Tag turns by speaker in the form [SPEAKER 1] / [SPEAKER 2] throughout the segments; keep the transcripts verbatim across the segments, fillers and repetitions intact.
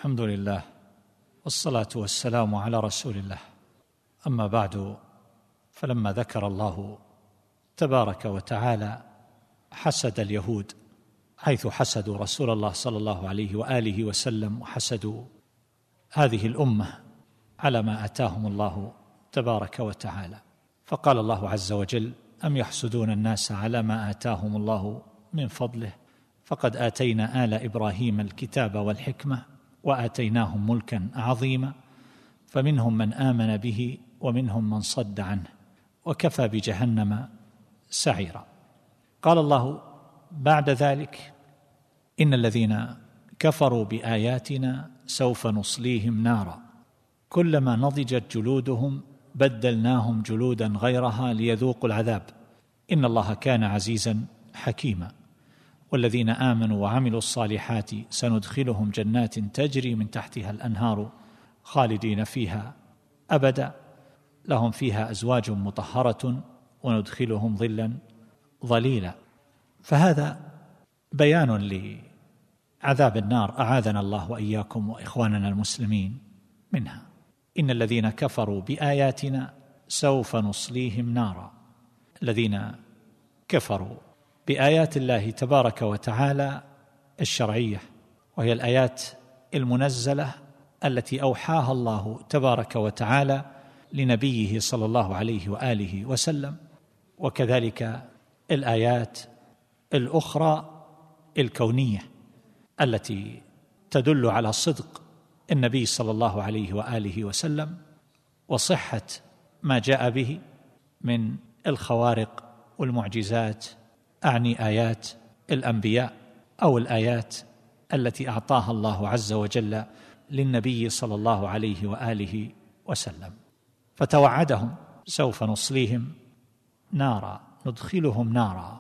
[SPEAKER 1] الحمد لله والصلاة والسلام على رسول الله. أما بعد، فلما ذكر الله تبارك وتعالى حسد اليهود حيث حسدوا رسول الله صلى الله عليه وآله وسلم وحسدوا هذه الأمة على ما آتاهم الله تبارك وتعالى، فقال الله عز وجل: أم يحسدون الناس على ما آتاهم الله من فضله فقد آتينا آل إبراهيم الكتاب والحكمة وآتيناهم ملكا عظيما فمنهم من آمن به ومنهم من صد عنه وكفى بجهنم سعيرا. قال الله بعد ذلك: إن الذين كفروا بآياتنا سوف نصليهم نارا كلما نضجت جلودهم بدلناهم جلودا غيرها ليذوقوا العذاب إن الله كان عزيزا حكيما. والذين آمنوا وعملوا الصالحات سندخلهم جنات تجري من تحتها الأنهار خالدين فيها أبدا لهم فيها أزواج مطهرة وندخلهم ظلا ظليلا. فهذا بيان لعذاب النار، أعاذنا الله وإياكم وإخواننا المسلمين منها. إن الذين كفروا بآياتنا سوف نصليهم نارا. الذين كفروا بآيات الله تبارك وتعالى الشرعية، وهي الآيات المنزلة التي أوحاها الله تبارك وتعالى لنبيه صلى الله عليه وآله وسلم، وكذلك الآيات الأخرى الكونية التي تدل على صدق النبي صلى الله عليه وآله وسلم وصحة ما جاء به من الخوارق والمعجزات، أعني آيات الأنبياء أو الآيات التي أعطاها الله عز وجل للنبي صلى الله عليه وآله وسلم. فتوعدهم: سوف نصليهم نارا، ندخلهم نارا.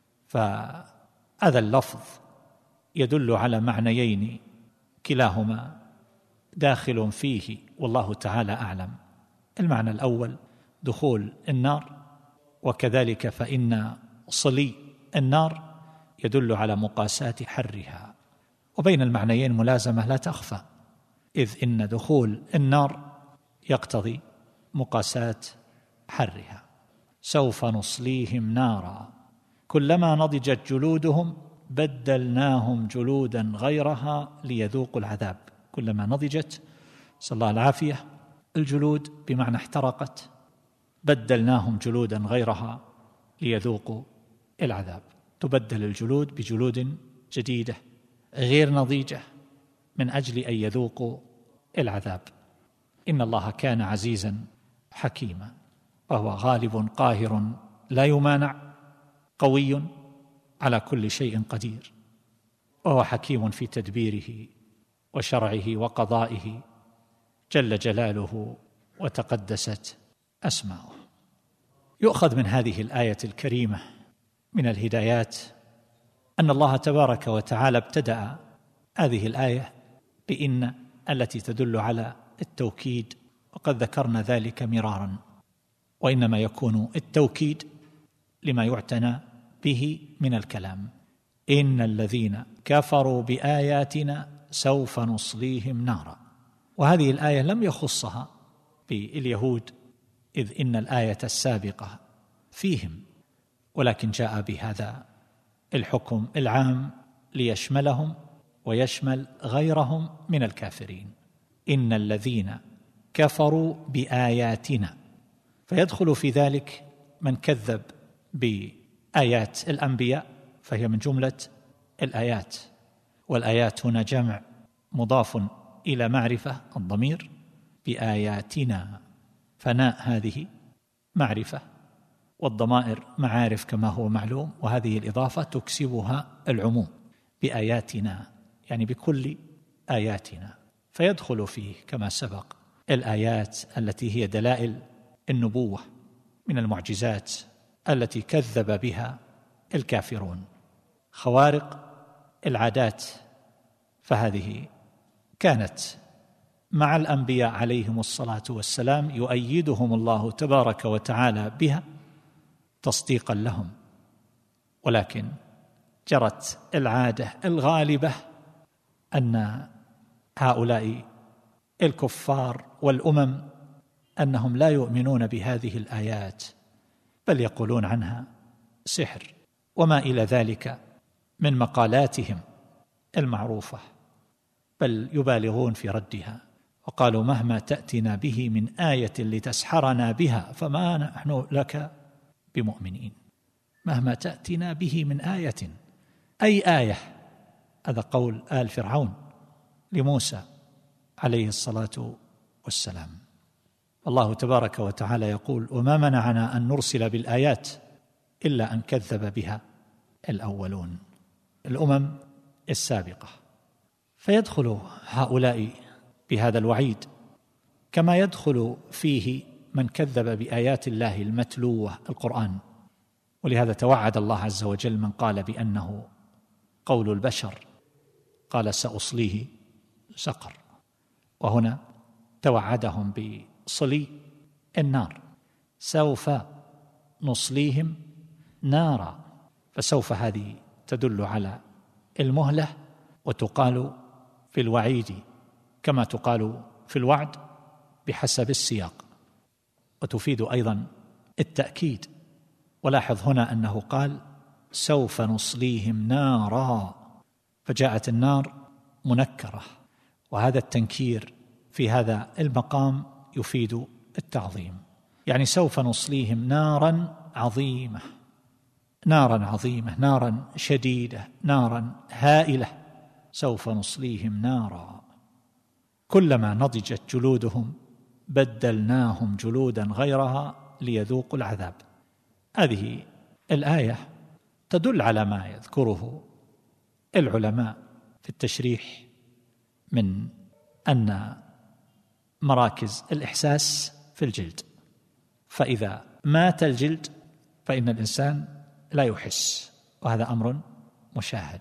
[SPEAKER 1] فهذا اللفظ يدل على معنيين كلاهما داخل فيه والله تعالى أعلم. المعنى الأول دخول النار، وكذلك فإن صلي النار يدل على مقاساة حرها، وبين المعنيين ملازمة لا تخفى، إذ إن دخول النار يقتضي مقاساة حرها. سوف نصليهم نارا كلما نضجت جلودهم بدلناهم جلودا غيرها ليذوقوا العذاب. كلما نضجت، صلى الله العافية، الجلود بمعنى احترقت، بدلناهم جلودا غيرها ليذوقوا العذاب. تبدل الجلود بجلود جديدة غير نضيجة من أجل أن يذوقوا العذاب. إن الله كان عزيزا حكيما، وهو غالب قاهر لا يمانع، قوي على كل شيء قدير، وهو حكيم في تدبيره وشرعه وقضائه جل جلاله وتقدست أسماؤه. يؤخذ من هذه الآية الكريمة من الهدايات أن الله تبارك وتعالى ابتدأ هذه الآية بإن التي تدل على التوكيد، وقد ذكرنا ذلك مرارا، وإنما يكون التوكيد لما يعتنى به من الكلام. إن الذين كفروا بآياتنا سوف نصليهم نارا. وهذه الآية لم يخصها باليهود، إذ إن الآية السابقة فيهم، ولكن جاء بهذا الحكم العام ليشملهم ويشمل غيرهم من الكافرين. إن الذين كفروا بآياتنا، فيدخل في ذلك من كذب بآيات الأنبياء، فهي من جملة الآيات، والآيات هنا جمع مضاف إلى معرفة الضمير بآياتنا، فناء هذه معرفة والضمائر معارف كما هو معلوم، وهذه الإضافة تكسبها العموم بآياتنا، يعني بكل آياتنا، فيدخل فيه كما سبق الآيات التي هي دلائل النبوة من المعجزات التي كذب بها الكافرون. خوارق العادات فهذه كانت مع الأنبياء عليهم الصلاة والسلام، يؤيدهم الله تبارك وتعالى بها تصديقا لهم، ولكن جرت العادة الغالبة أن هؤلاء الكفار والأمم أنهم لا يؤمنون بهذه الآيات، بل يقولون عنها سحر وما إلى ذلك من مقالاتهم المعروفة، بل يبالغون في ردها، وقالوا مهما تأتنا به من آية لتسحرنا بها فما نحن لك بمؤمنين. مهما تأتنا به من آية، أي آية؟ هذا قول آل فرعون لموسى عليه الصلاة والسلام. الله تبارك وتعالى يقول وما منعنا أن نرسل بالآيات إلا أن كذب بها الأولون، الأمم السابقة. فيدخل هؤلاء بهذا الوعيد كما يدخل فيه من كذب بآيات الله المتلوة القرآن. ولهذا توعد الله عز وجل من قال بأنه قول البشر، قال سأصليه سقر، وهنا توعدهم بصلي النار، سوف نصليهم نارا. فسوف هذه تدل على المهلة، وتقال في الوعيد كما تقال في الوعد بحسب السياق، وتفيد أيضا التأكيد. ولاحظ هنا أنه قال سوف نصليهم نارا، فجاءت النار منكرة، وهذا التنكير في هذا المقام يفيد التعظيم، يعني سوف نصليهم نارا عظيمة، نارا عظيمة، نارا شديدة، نارا هائلة، سوف نصليهم نارا كلما نضجت جلودهم بدلناهم جلودا غيرها ليذوقوا العذاب. هذه الآية تدل على ما يذكره العلماء في التشريح من أن مراكز الإحساس في الجلد، فإذا مات الجلد فإن الإنسان لا يحس، وهذا أمر مشاهد،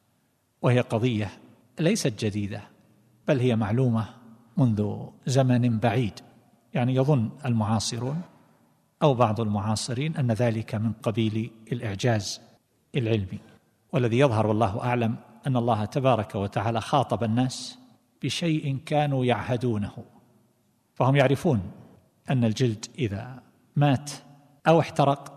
[SPEAKER 1] وهي قضية ليست جديدة، بل هي معلومة منذ زمن بعيد. يعني يظن المعاصرون أو بعض المعاصرين أن ذلك من قبيل الإعجاز العلمي، والذي يظهر والله أعلم أن الله تبارك وتعالى خاطب الناس بشيء كانوا يعهدونه، فهم يعرفون أن الجلد إذا مات أو احترق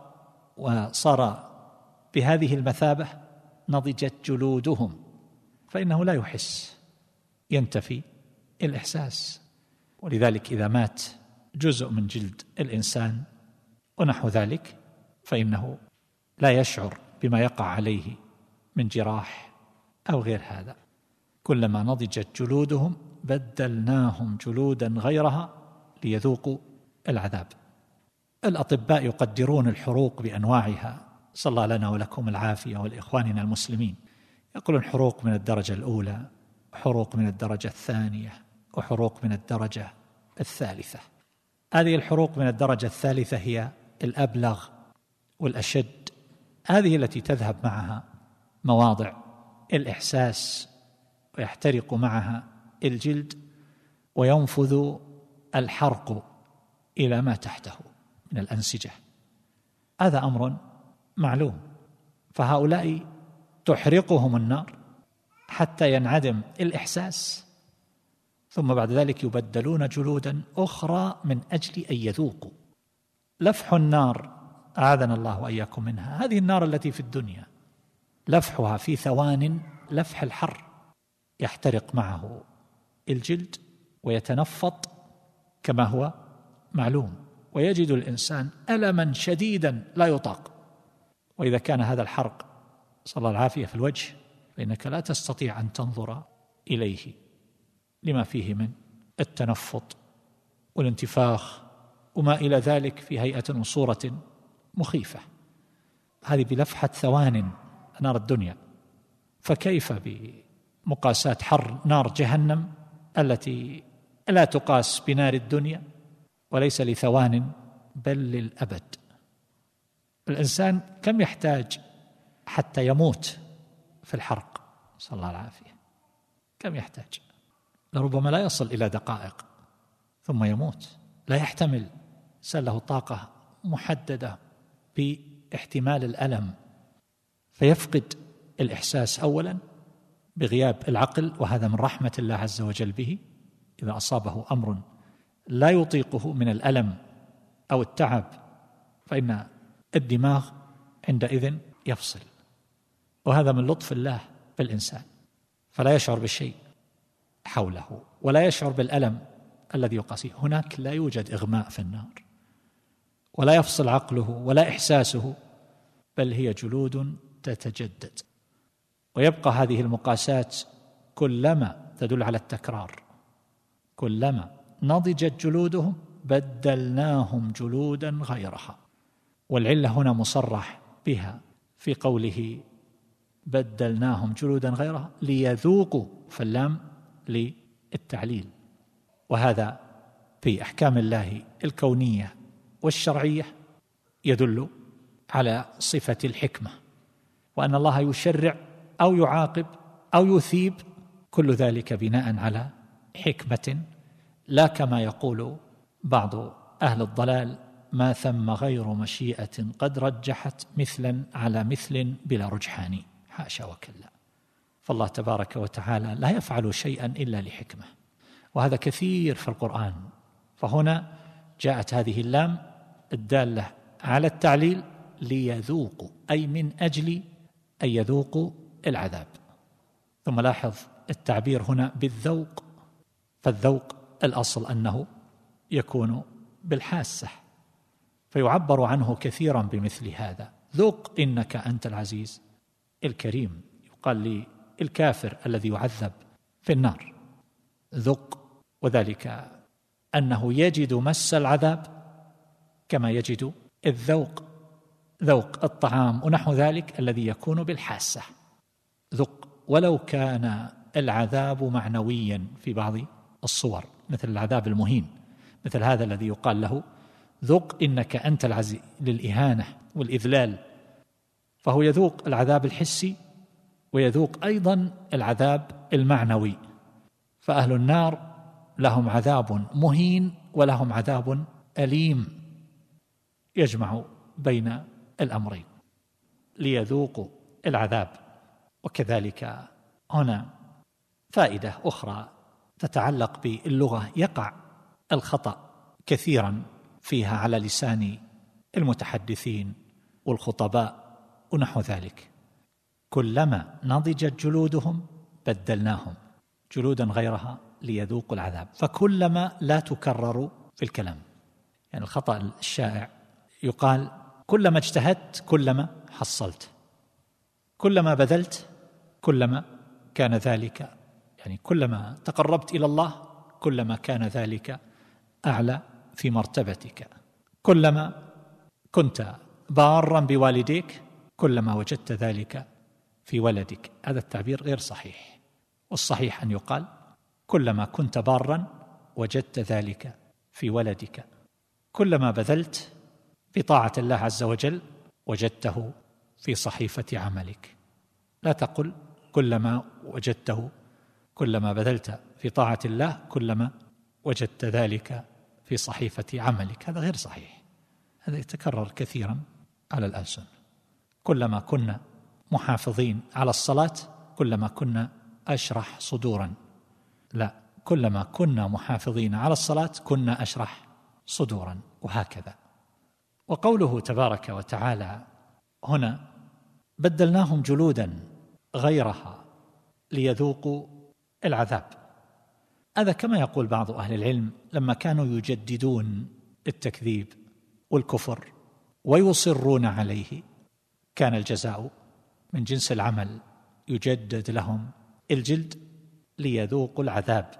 [SPEAKER 1] وصار بهذه المثابة نضجت جلودهم فإنه لا يحس، ينتفي الإحساس. ولذلك إذا مات جزء من جلد الإنسان ونحو ذلك فإنه لا يشعر بما يقع عليه من جراح أو غير هذا. كلما نضجت جلودهم بدلناهم جلودا غيرها ليذوقوا العذاب. الأطباء يقدرون الحروق بأنواعها، صلى الله لنا ولكم العافية ولإخواننا المسلمين. يقولون حروق من الدرجة الأولى، حروق من الدرجة الثانية، وحروق من الدرجة الثالثة. هذه الحروق من الدرجة الثالثة هي الأبلغ والأشد، هذه التي تذهب معها مواضع الإحساس ويحترق معها الجلد وينفذ الحرق إلى ما تحته من الأنسجة. هذا أمر معلوم، فهؤلاء تحرقهم النار حتى ينعدم الإحساس، ثم بعد ذلك يبدلون جلودا أخرى من أجل أن يذوقوا. لفح النار أعاذنا الله وإياكم منها، هذه النار التي في الدنيا لفحها في ثوان لفح الحر، يحترق معه الجلد ويتنفض كما هو معلوم، ويجد الإنسان ألما شديدا لا يطاق. وإذا كان هذا الحرق صلى الله العافية في الوجه فإنك لا تستطيع أن تنظر إليه لما فيه من التنفض والانتفاخ وما إلى ذلك في هيئة وصورة مخيفة. هذه بلفحة ثوان نار الدنيا، فكيف بمقاساة حر نار جهنم التي لا تقاس بنار الدنيا وليس لثوان بل للأبد. الإنسان كم يحتاج حتى يموت في الحرق؟ صلى الله العافية، كم يحتاج؟ لربما لا يصل إلى دقائق ثم يموت، لا يحتمل، سأل له طاقة محددة باحتمال الألم، فيفقد الإحساس أولا، بغياب العقل، وهذا من رحمة الله عز وجل به. إذا أصابه أمر لا يطيقه من الألم أو التعب فإن الدماغ عندئذ يفصل، وهذا من لطف الله بالإنسان، فلا يشعر بالشيء حوله ولا يشعر بالألم الذي يقاسيه. هناك لا يوجد إغماء في النار، ولا يفصل عقله ولا إحساسه، بل هي جلود تتجدد. ويبقى هذه المقاسات كلما تدل على التكرار، كلما نضجت جلودهم بدلناهم جلودا غيرها. والعلة هنا مصرح بها في قوله بدلناهم جلودا غيرها ليذوقوا، فاللام للتعليل، وهذا في أحكام الله الكونية والشرعية يدل على صفة الحكمة، وأن الله يشرع أو يعاقب أو يثيب، كل ذلك بناء على حكمة، لا كما يقول بعض أهل الضلال ما ثم غير مشيئة قد رجحت مثلا على مثل بلا رجحان. حاشا وكلا، فالله تبارك وتعالى لا يفعل شيئا إلا لحكمة، وهذا كثير في القرآن. فهنا جاءت هذه اللام الدالة على التعليل ليذوقوا، أي من أجل أن يذوقوا العذاب. ثم لاحظ التعبير هنا بالذوق، فالذوق الأصل أنه يكون بالحاسة، فيعبر عنه كثيرا بمثل هذا، ذوق إنك أنت العزيز الكريم. يقال للكافر الذي يعذب في النار ذق، وذلك أنه يجد مس العذاب كما يجد الذوق، ذوق الطعام ونحو ذلك الذي يكون بالحاسة. ذق، ولو كان العذاب معنويا في بعض الصور، مثل العذاب المهين، مثل هذا الذي يقال له ذق إنك أنت العزيز للإهانة والإذلال، فهو يذوق العذاب الحسي ويذوق أيضا العذاب المعنوي. فأهل النار لهم عذاب مهين ولهم عذاب أليم، يجمع بين الأمرين ليذوقوا العذاب. وكذلك هنا فائدة أخرى تتعلق باللغة، يقع الخطأ كثيرا فيها على لسان المتحدثين والخطباء ونحو ذلك. كلما نضجت جلودهم بدلناهم جلودا غيرها ليذوقوا العذاب، فكلما لا تكرر في الكلام. يعني الخطأ الشائع يقال كلما اجتهدت كلما حصلت، كلما بذلت كلما كان ذلك، يعني كلما تقربت إلى الله كلما كان ذلك أعلى في مرتبتك، كلما كنت بارا بوالديك كلما وجدت ذلك في ولدك. هذا التعبير غير صحيح، والصحيح أن يقال كلما كنت بارا وجدت ذلك في ولدك، كلما بذلت في طاعة الله عز وجل وجدته في صحيفة عملك. لا تقل كلما وجدته، كلما بذلت في طاعة الله كلما وجدت ذلك في صحيفة عملك، هذا غير صحيح، هذا يتكرر كثيرا على الألسن. كلما كنا محافظين على الصلاة كلما كنا أشرح صدورا، لا، كلما كنا محافظين على الصلاة كنا أشرح صدورا، وهكذا. وقوله تبارك وتعالى هنا بدلناهم جلودا غيرها ليذوقوا العذاب، هذا كما يقول بعض أهل العلم لما كانوا يجددون التكذيب والكفر ويصرون عليه كان الجزاء من جنس العمل، يجدد لهم الجلد ليذوقوا العذاب.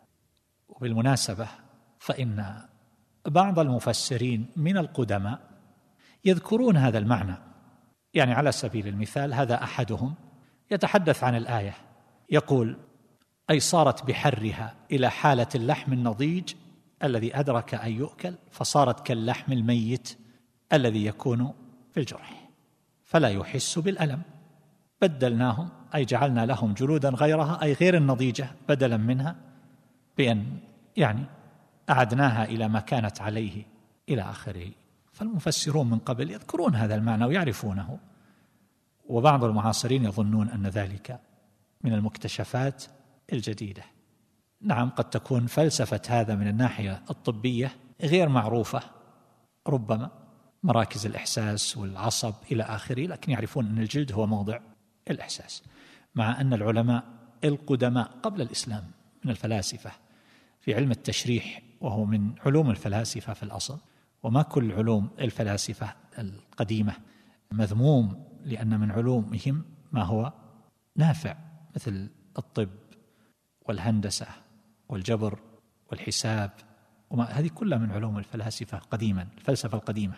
[SPEAKER 1] وبالمناسبة فإن بعض المفسرين من القدماء يذكرون هذا المعنى، يعني على سبيل المثال هذا أحدهم يتحدث عن الآية يقول أي صارت بحرها إلى حالة اللحم النضيج الذي أدرك أن يؤكل، فصارت كاللحم الميت الذي يكون في الجرح فلا يحس بالألم. بدلناهم أي جعلنا لهم جلودا غيرها، أي غير النضيجة بدلا منها، بأن يعني أعدناها إلى ما كانت عليه إلى آخره. فالمفسرون من قبل يذكرون هذا المعنى ويعرفونه، وبعض المعاصرين يظنون أن ذلك من المكتشفات الجديدة. نعم، قد تكون فلسفة هذا من الناحية الطبية غير معروفة، ربما مراكز الإحساس والعصب إلى آخره، لكن يعرفون أن الجلد هو موضع الإحساس، مع أن العلماء القدماء قبل الإسلام من الفلاسفة في علم التشريح، وهو من علوم الفلاسفة في الأصل، وما كل علوم الفلاسفة القديمة مذموم، لأن من علومهم ما هو نافع مثل الطب والهندسة والجبر والحساب، وما هذه كلها من علوم الفلاسفة قديما، الفلسفة القديمة.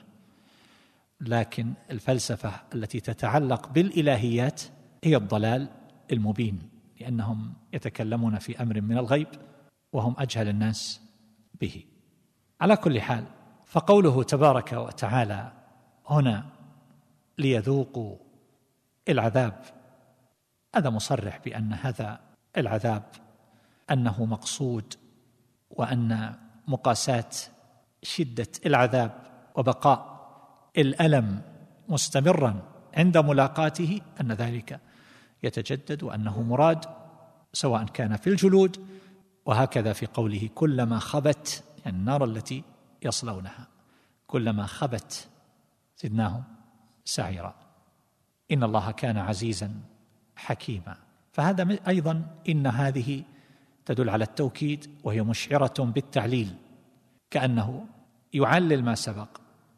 [SPEAKER 1] لكن الفلسفة التي تتعلق بالإلهيات هي الضلال المبين، لأنهم يتكلمون في أمر من الغيب وهم أجهل الناس به. على كل حال، فقوله تبارك وتعالى هنا ليذوقوا العذاب، هذا مصرح بأن هذا العذاب أنه مقصود، وأن مقاساة شدة العذاب وبقاء الألم مستمرا عند ملاقاته أن ذلك يتجدد، وأنه مراد سواء كان في الجلود، وهكذا في قوله كلما خبت، يعني النار التي يصلونها كلما خبت زدناهم سعيرا، إن الله كان عزيزا حكيما. فهذا أيضا إن هذه تدل على التوكيد، وهي مشعرة بالتعليل، كأنه يعلل ما سبق،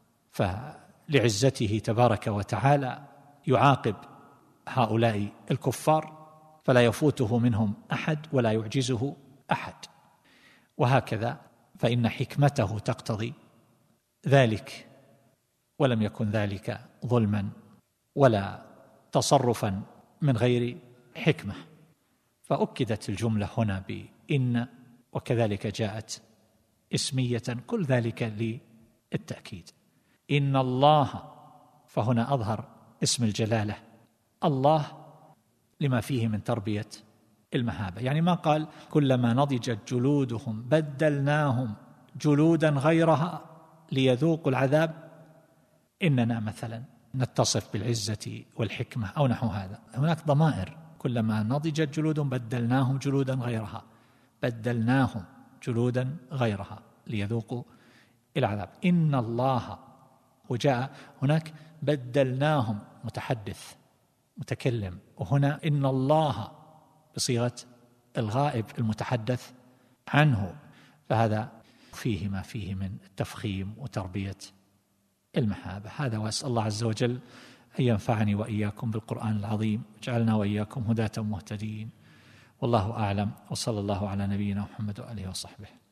[SPEAKER 1] فلعزته تبارك وتعالى يعاقب هؤلاء الكفار فلا يفوته منهم أحد ولا يعجزه أحد، وهكذا فإن حكمته تقتضي ذلك، ولم يكن ذلك ظلما ولا تصرفا من غير حكمة. فأكدت الجملة هنا بإن، وكذلك جاءت اسمية، كل ذلك للتأكيد. إن الله، فهنا أظهر اسم الجلالة الله لما فيه من تربية المهابة، يعني ما قال كلما نضجت جلودهم بدلناهم جلودا غيرها ليذوقوا العذاب، إننا مثلا نتصف بالعزة والحكمة أو نحو هذا. هناك ضمائر، كلما نضجت جلودهم بدلناهم جلودا غيرها، بدلناهم جلودا غيرها ليذوقوا العذاب. إن الله، وجاء هناك بدلناهم متحدث متكلم، وهنا إن الله بصيغة الغائب المتحدث عنه، فهذا فيه ما فيه من التفخيم وتربية المحابة. هذا، وأسأل الله عز وجل أن ينفعني وإياكم بالقرآن العظيم، وجعلنا وإياكم هداة مهتدين، والله أعلم، وصلى الله على نبينا محمد وآله وصحبه.